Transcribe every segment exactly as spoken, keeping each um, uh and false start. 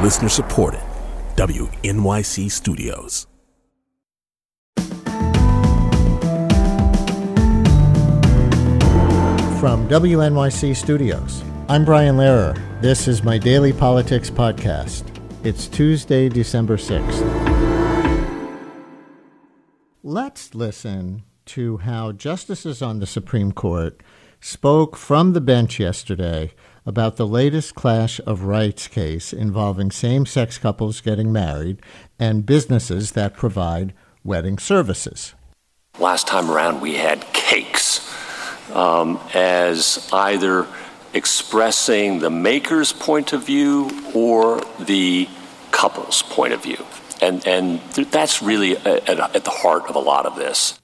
Listener supported. W N Y C Studios. From W N Y C Studios, I'm Brian Lehrer. This is my daily politics podcast. It's Tuesday, December sixth. Let's listen to how justices on the Supreme Court spoke from the bench yesterday about the latest clash of rights case involving same-sex couples getting married and businesses that provide wedding services. Last time around, we had cakes um, as either expressing the maker's point of view or the couple's point of view. And, and th- that's really at, at the heart of a lot of this.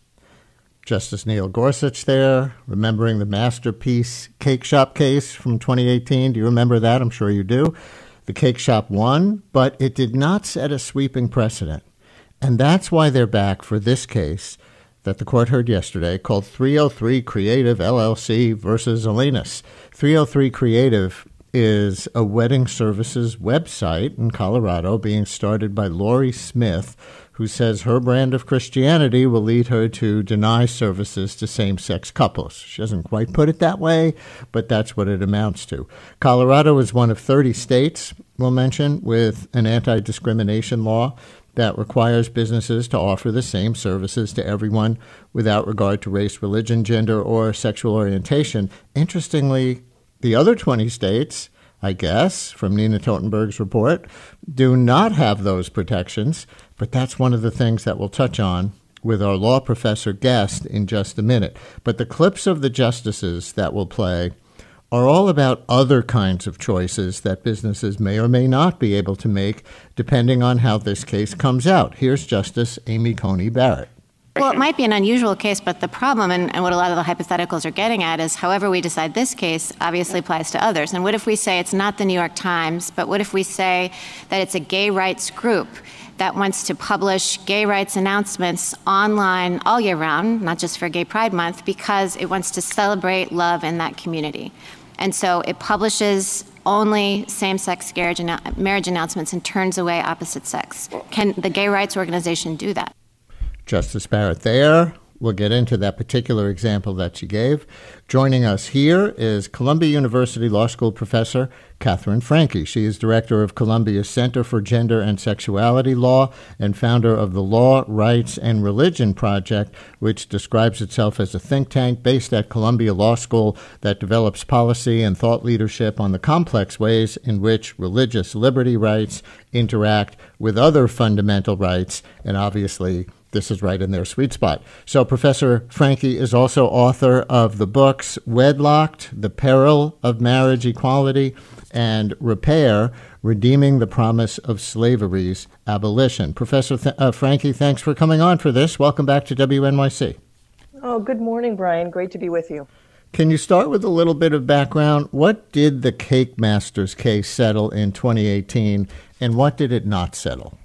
Justice Neil Gorsuch there, remembering the Masterpiece Cake Shop case from twenty eighteen. Do you remember that? I'm sure you do. The cake shop won, but it did not set a sweeping precedent. And that's why they're back for this case that the court heard yesterday called three oh three Creative L L C versus Elenis. three oh three Creative is a wedding services website in Colorado being started by Lori Smith, who says her brand of Christianity will lead her to deny services to same-sex couples. She doesn't quite put it that way, but that's what it amounts to. Colorado is one of thirty states, we'll mention, with an anti-discrimination law that requires businesses to offer the same services to everyone without regard to race, religion, gender, or sexual orientation. Interestingly, the other twenty states, I guess, from Nina Totenberg's report, do not have those protections, but that's one of the things that we'll touch on with our law professor guest in just a minute. But the clips of the justices that we'll play are all about other kinds of choices that businesses may or may not be able to make, depending on how this case comes out. Here's Justice Amy Coney Barrett. Well, it might be an unusual case, but the problem, and, and what a lot of the hypotheticals are getting at, is however we decide this case obviously applies to others. And what if we say it's not the New York Times, but what if we say that it's a gay rights group that wants to publish gay rights announcements online all year round, not just for Gay Pride Month, because it wants to celebrate love in that community. And so it publishes only same-sex marriage announcements and turns away opposite sex. Can the gay rights organization do that? Justice Barrett there. We'll get into that particular example that she gave. Joining us here is Columbia University Law School professor Katherine Franke. She is director of Columbia's Center for Gender and Sexuality Law and founder of the Law, Rights, and Religion Project, which describes itself as a think tank based at Columbia Law School that develops policy and thought leadership on the complex ways in which religious liberty rights interact with other fundamental rights, and obviously this is right in their sweet spot. So Professor Franke is also author of the books Wedlocked, The Peril of Marriage Equality, and Repair, Redeeming the Promise of Slavery's Abolition. Professor Th- uh, Franke, thanks for coming on for this. Welcome back to W N Y C. Oh, good morning, Brian. Great to be with you. Can you start with a little bit of background? What did the Cake Masters case settle in twenty eighteen, and what did it not settle?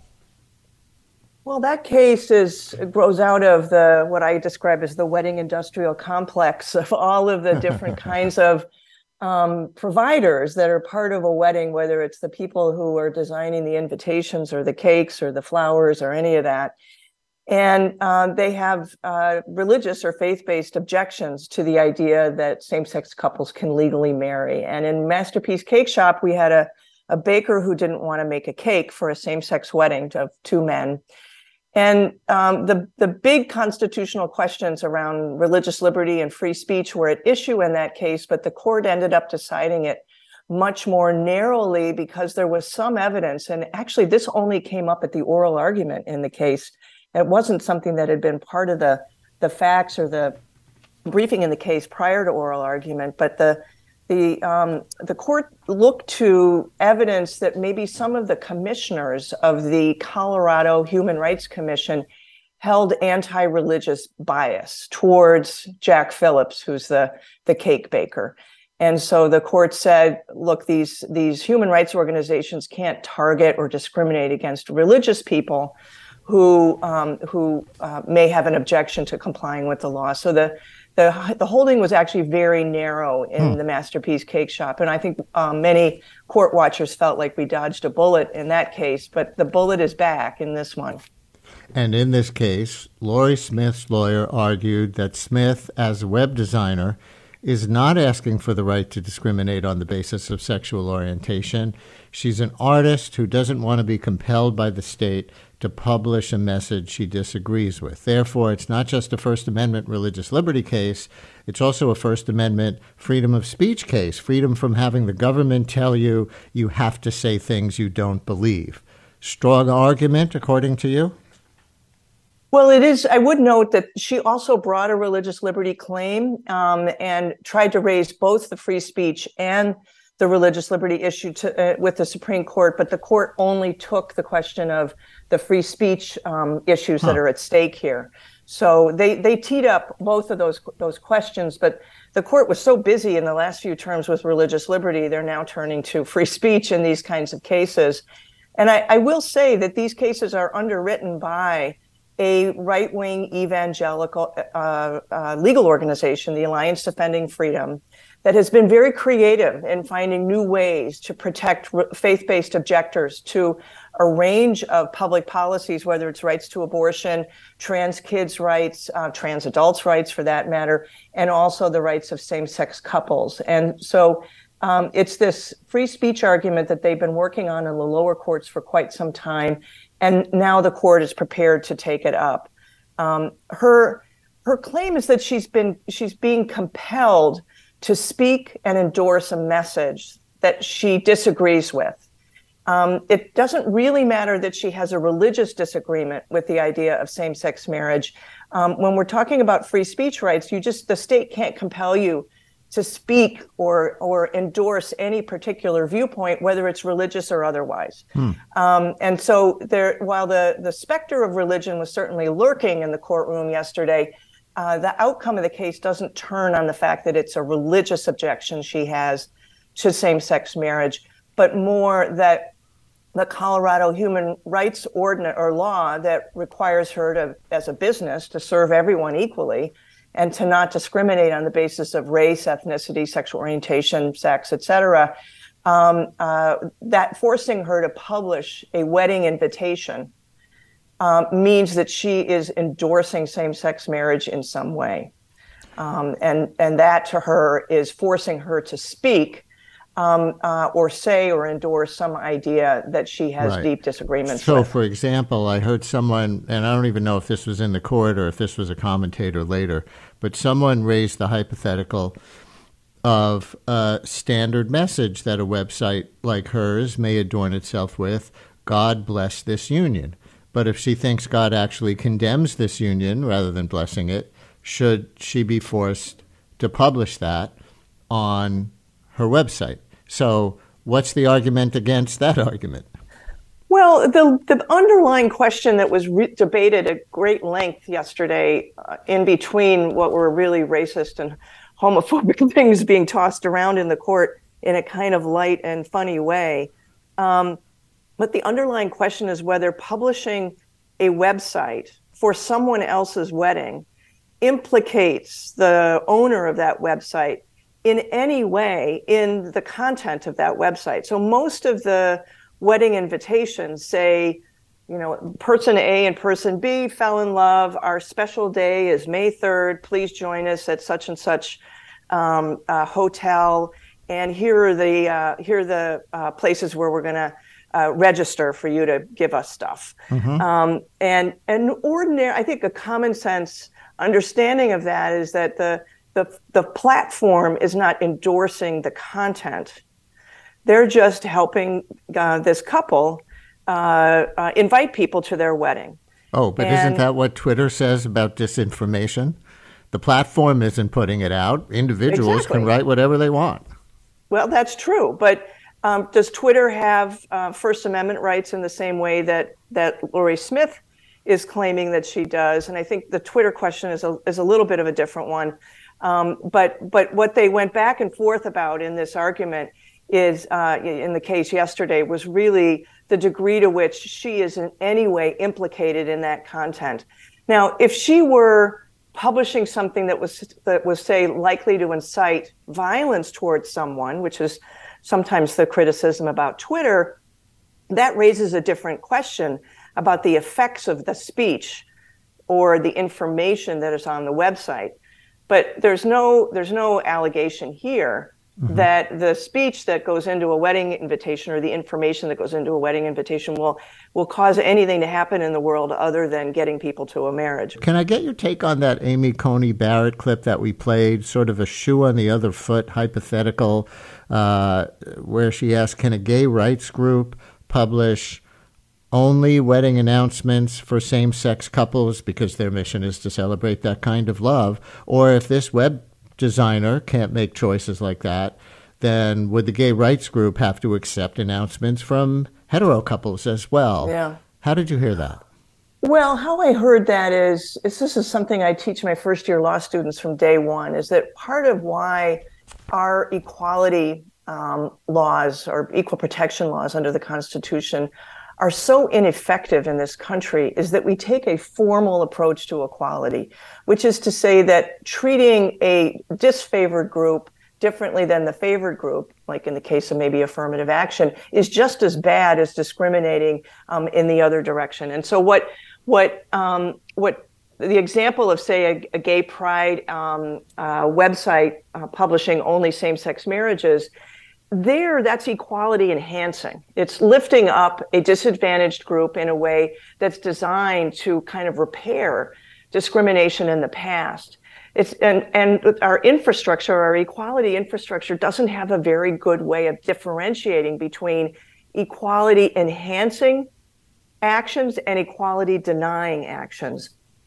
Well, that case is grows out of the what I describe as the wedding industrial complex of all of the different kinds of um, providers that are part of a wedding, whether it's the people who are designing the invitations or the cakes or the flowers or any of that. And um, they have uh, religious or faith-based objections to the idea that same-sex couples can legally marry. And in Masterpiece Cake Shop, we had a, a baker who didn't want to make a cake for a same-sex wedding of two men. And um, the, the big constitutional questions around religious liberty and free speech were at issue in that case, but the court ended up deciding it much more narrowly because there was some evidence. And actually, this only came up at the oral argument in the case. It wasn't something that had been part of the, the facts or the briefing in the case prior to oral argument, but the The um, the court looked to evidence that maybe some of the commissioners of the Colorado Human Rights Commission held anti-religious bias towards Jack Phillips, who's the, the cake baker. And so the court said, look, these, these human rights organizations can't target or discriminate against religious people who um, who uh, may have an objection to complying with the law. So the the the holding was actually very narrow in Hmm. the Masterpiece Cake Shop, and I think um, many court watchers felt like we dodged a bullet in that case, but the bullet is back in this one. And in this case, Lorie Smith's lawyer argued that Smith, as a web designer, is not asking for the right to discriminate on the basis of sexual orientation. She's an artist who doesn't want to be compelled by the state to publish a message she disagrees with. Therefore, it's not just a First Amendment religious liberty case, it's also a First Amendment freedom of speech case, freedom from having the government tell you you have to say things you don't believe. Strong argument, according to you? Well, it is. I would note that she also brought a religious liberty claim um, and tried to raise both the free speech and the religious liberty issue to, uh, with the Supreme Court, but the court only took the question of the free speech um, issues huh. that are at stake here. So they they teed up both of those those questions, but the court was so busy in the last few terms with religious liberty, they're now turning to free speech in these kinds of cases. And I, I will say that these cases are underwritten by a right-wing evangelical uh, uh, legal organization, the Alliance Defending Freedom, that has been very creative in finding new ways to protect re- faith-based objectors to a range of public policies, whether it's rights to abortion, trans kids' rights, uh, trans adults' rights for that matter, and also the rights of same-sex couples. And so um, it's this free speech argument that they've been working on in the lower courts for quite some time, and now the court is prepared to take it up. Um, her her claim is that she's been she's being compelled to speak and endorse a message that she disagrees with. Um, it doesn't really matter that she has a religious disagreement with the idea of same-sex marriage. Um, when we're talking about free speech rights, you just the state can't compel you to speak or or endorse any particular viewpoint, whether it's religious or otherwise. Hmm. Um, and so there, while the, the specter of religion was certainly lurking in the courtroom yesterday, uh, the outcome of the case doesn't turn on the fact that it's a religious objection she has to same-sex marriage, but more that the Colorado human rights ordinance or law that requires her to, as a business, to serve everyone equally and to not discriminate on the basis of race, ethnicity, sexual orientation, sex, et cetera, um, uh, that forcing her to publish a wedding invitation um, means that she is endorsing same-sex marriage in some way. Um, and, and that to her is forcing her to speak um, uh, or say or endorse some idea that she has Right. deep disagreements So, with. for example, I heard someone, and I don't even know if this was in the court or if this was a commentator later, but someone raised the hypothetical of a standard message that a website like hers may adorn itself with, God bless this union. But if she thinks God actually condemns this union rather than blessing it, should she be forced to publish that on her website? So what's the argument against that argument? Well, the the underlying question that was re- debated at great length yesterday, uh, in between what were really racist and homophobic things being tossed around in the court in a kind of light and funny way, um, but the underlying question is whether publishing a website for someone else's wedding implicates the owner of that website in any way in the content of that website. So most of the wedding invitations say, you know, person A and person B fell in love. Our special day is May third. Please join us at such and such um, uh, hotel. And here are the uh, here are the uh, places where we're going to uh, register for you to give us stuff. Mm-hmm. Um, and an ordinary, I think, a common sense understanding of that is that the the the platform is not endorsing the content. They're just helping uh, this couple uh, uh, invite people to their wedding. Oh, but and, isn't that what Twitter says about disinformation? The platform isn't putting it out. Individuals exactly. can write whatever they want. Well, that's true. But um, does Twitter have uh, First Amendment rights in the same way that, that Lorie Smith is claiming that she does? And I think the Twitter question is a, is a little bit of a different one. Um, but but what they went back and forth about in this argument is, uh, in the case yesterday, was really the degree to which she is in any way implicated in that content. Now, if she were publishing something that was that was say likely to incite violence towards someone, which is sometimes the criticism about Twitter, that raises a different question about the effects of the speech or the information that is on the website. But there's no there's no allegation here mm-hmm. that the speech that goes into a wedding invitation or the information that goes into a wedding invitation will will cause anything to happen in the world other than getting people to a marriage. Can I get your take on that Amy Coney Barrett clip that we played, sort of a shoe on the other foot hypothetical, uh, where she asked, can a gay rights group publish only wedding announcements for same-sex couples because their mission is to celebrate that kind of love? Or if this web designer can't make choices like that, then would the gay rights group have to accept announcements from hetero couples as well? Yeah. How did you hear that? Well, how I heard that is, is this is something I teach my first-year law students from day one, is that part of why our equality um, laws or equal protection laws under the Constitution are so ineffective in this country is that we take a formal approach to equality, which is to say that treating a disfavored group differently than the favored group, like in the case of maybe affirmative action, is just as bad as discriminating um, in the other direction. And so what what um, what the example of, say, a, a gay pride um, uh, website uh, publishing only same-sex marriages, there, that's equality enhancing. It's lifting up a disadvantaged group in a way that's designed to kind of repair discrimination in the past. It's and and our infrastructure, our equality infrastructure, doesn't have a very good way of differentiating between equality enhancing actions and equality denying actions.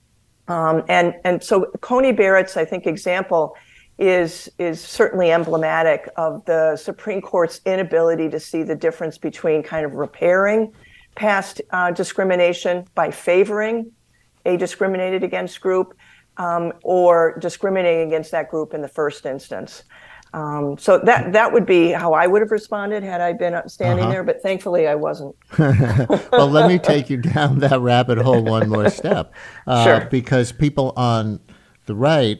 Um, and and so Coney Barrett's, I think, example is is certainly emblematic of the Supreme Court's inability to see the difference between kind of repairing past uh, discrimination by favoring a discriminated against group um, or discriminating against that group in the first instance. Um, so that that would be how I would have responded had I been standing uh-huh. there, but thankfully I wasn't. Well, let me take you down that rabbit hole one more step. Uh, sure. Because people on the right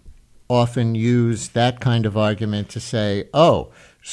often use that kind of argument to say, oh,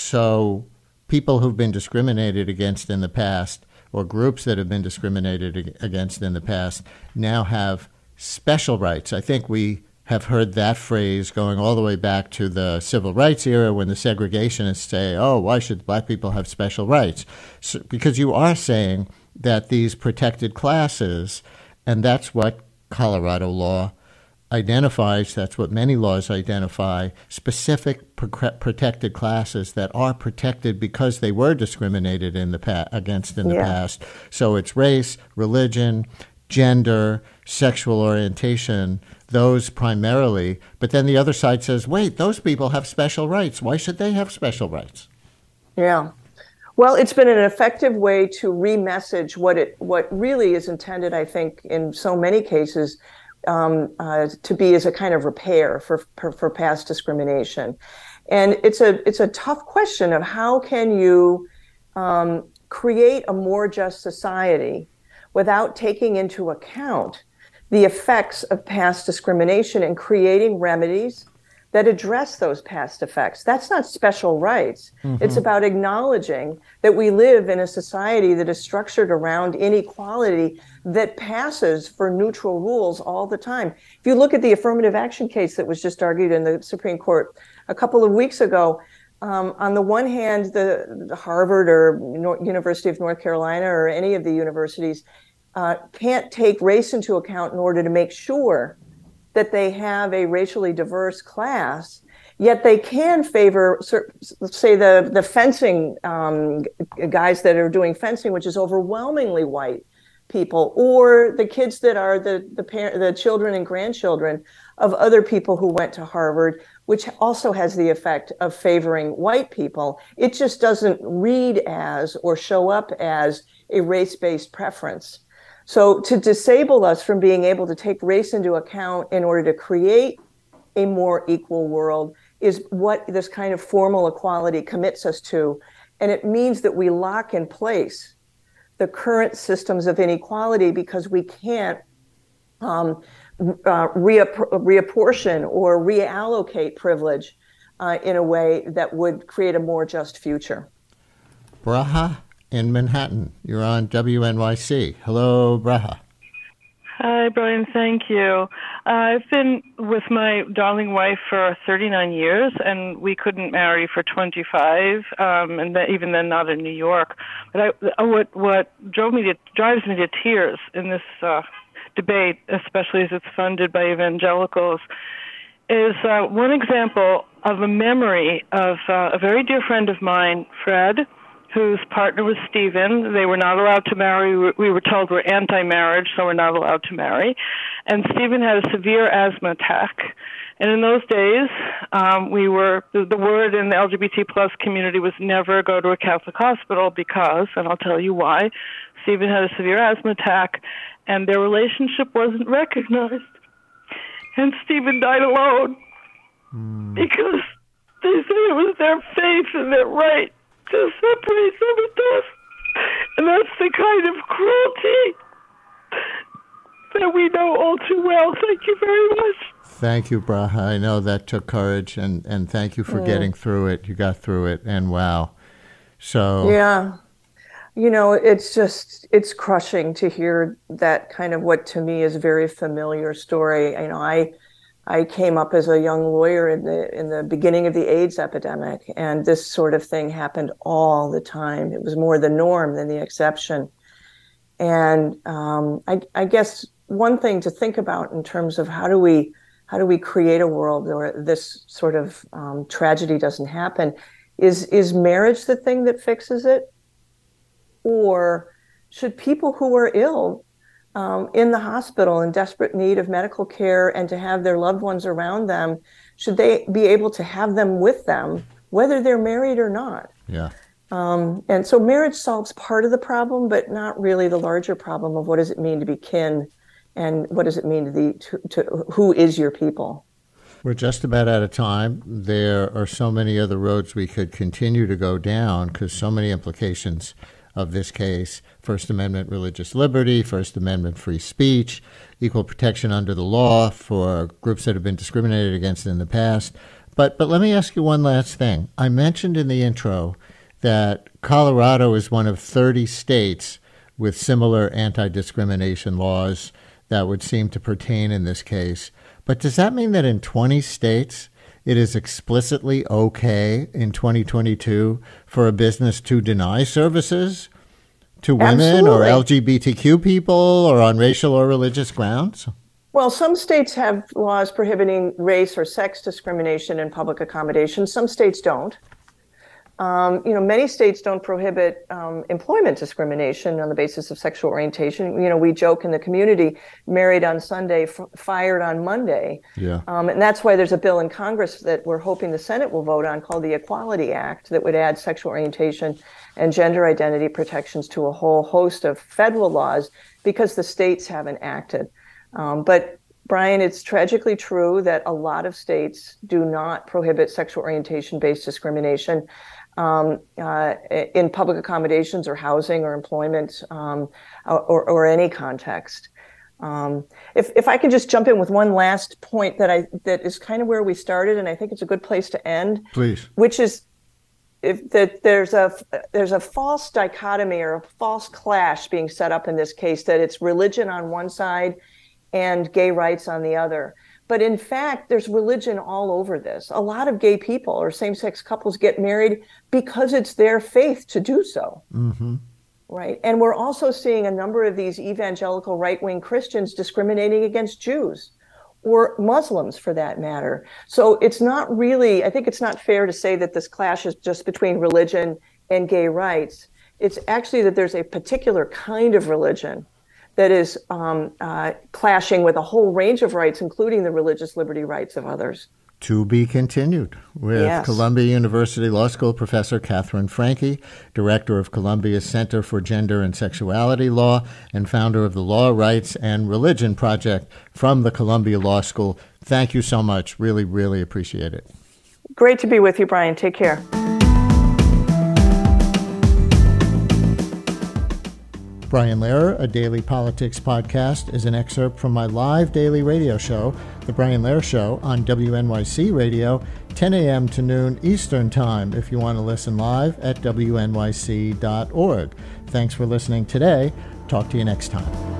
so people who've been discriminated against in the past or groups that have been discriminated against in the past now have special rights. I think we have heard that phrase going all the way back to the civil rights era when the segregationists say, oh, why should black people have special rights? So, because you are saying that these protected classes, and that's what Colorado law identifies, that's what many laws identify, specific pro- protected classes that are protected because they were discriminated in the pa- against in the yeah. past. So it's race, religion, gender, sexual orientation, those primarily. But then the other side says, wait, those people have special rights. Why should they have special rights? Yeah. Well, it's been an effective way to re-message what it what really is intended, I think, in so many cases, Um, uh, to be as a kind of repair for, for for past discrimination, and it's a it's a tough question of how can you um, create a more just society without taking into account the effects of past discrimination and creating remedies that address those past effects. That's not special rights. Mm-hmm. It's about acknowledging that we live in a society that is structured around inequality that passes for neutral rules all the time. If you look at the affirmative action case that was just argued in the Supreme Court a couple of weeks ago, um, on the one hand, the, the Harvard or Nor- University of North Carolina or any of the universities uh, can't take race into account in order to make sure that they have a racially diverse class, yet they can favor, say, the, the fencing um, guys that are doing fencing, which is overwhelmingly white people, or the kids that are the the, parent, the children and grandchildren of other people who went to Harvard, which also has the effect of favoring white people. It just doesn't read as or show up as a race-based preference. So to disable us from being able to take race into account in order to create a more equal world is what this kind of formal equality commits us to. And it means that we lock in place the current systems of inequality because we can't um, uh, reapp- reapportion or reallocate privilege uh, in a way that would create a more just future. Braha in Manhattan, you're on W N Y C. Hello, Braha. Hi, Brian. Thank you. Uh, I've been with my darling wife for thirty-nine years, and we couldn't marry for twenty-five, um, and that, even then not in New York. But I, what what drove me to drives me to tears in this uh, debate, especially as it's funded by evangelicals, is uh, one example of a memory of uh, a very dear friend of mine, Fred, whose partner was Stephen. They were not allowed to marry. We were told we're anti-marriage, so we're not allowed to marry. And Stephen had a severe asthma attack. And in those days, um, we were, the, the word in the L G B T plus community was never go to a Catholic hospital because, and I'll tell you why, Stephen had a severe asthma attack and their relationship wasn't recognized. And Stephen died alone mm. because they said it was their faith and their right to separate them with death. And that's the kind of cruelty that we know all too well. Thank you very much. Thank you, Braha. I know that took courage, and, and thank you for mm. getting through it. You got through it, and wow. So yeah. You know, it's just, it's crushing to hear that kind of what to me is a very familiar story. You know, I I came up as a young lawyer in the in the beginning of the AIDS epidemic, and this sort of thing happened all the time. It was more the norm than the exception. And um, I, I guess one thing to think about in terms of how do we how do we create a world where this sort of um, tragedy doesn't happen is is marriage the thing that fixes it? Or should people who are ill um, in the hospital in desperate need of medical care and to have their loved ones around them, should they be able to have them with them, whether they're married or not? Yeah. Um, and so marriage solves part of the problem, but not really the larger problem of what does it mean to be kin and what does it mean to the to, to who is your people? We're just about out of time. There are so many other roads we could continue to go down because so many implications of this case: First Amendment religious liberty, First Amendment free speech, equal protection under the law for groups that have been discriminated against in the past. But but let me ask you one last thing. I mentioned in the intro that Colorado is one of thirty states with similar anti-discrimination laws that would seem to pertain in this case. But does that mean that in twenty states it is explicitly okay in twenty twenty-two for a business to deny services to women Absolutely. Or L G B T Q people or on racial or religious grounds? Well, some states have laws prohibiting race or sex discrimination in public accommodations. Some states don't. Um, you know, many states don't prohibit um, employment discrimination on the basis of sexual orientation. You know, we joke in the community, married on Sunday, f- fired on Monday. Yeah. Um, and that's why there's a bill in Congress that we're hoping the Senate will vote on called the Equality Act that would add sexual orientation and gender identity protections to a whole host of federal laws because the states haven't acted. Um, but Brian, it's tragically true that a lot of states do not prohibit sexual orientation-based discrimination um, uh, in public accommodations or housing or employment um, or, or any context. Um, if if I can just jump in with one last point that I that is kind of where we started, and I think it's a good place to end. Please. Which is if that there's a there's a false dichotomy or a false clash being set up in this case that it's religion on one side and gay rights on the other. But in fact, there's religion all over this. A lot of gay people or same-sex couples get married because it's their faith to do so. Mm-hmm. Right. And we're also seeing a number of these evangelical right-wing Christians discriminating against Jews or Muslims for that matter. So it's not really, I think it's not fair to say that this clash is just between religion and gay rights. It's actually that there's a particular kind of religion that is um, uh, clashing with a whole range of rights, including the religious liberty rights of others. To be continued with Yes. Columbia University Law School professor Catherine Franke, director of Columbia's Center for Gender and Sexuality Law, and founder of the Law, Rights, and Religion Project from the Columbia Law School. Thank you so much. Really, really appreciate it. Great to be with you, Brian. Take care. Brian Lehrer, a daily politics podcast, is an excerpt from my live daily radio show, The Brian Lehrer Show, on W N Y C Radio, ten a.m. to noon Eastern Time, if you want to listen live at W N Y C dot org. Thanks for listening today. Talk to you next time.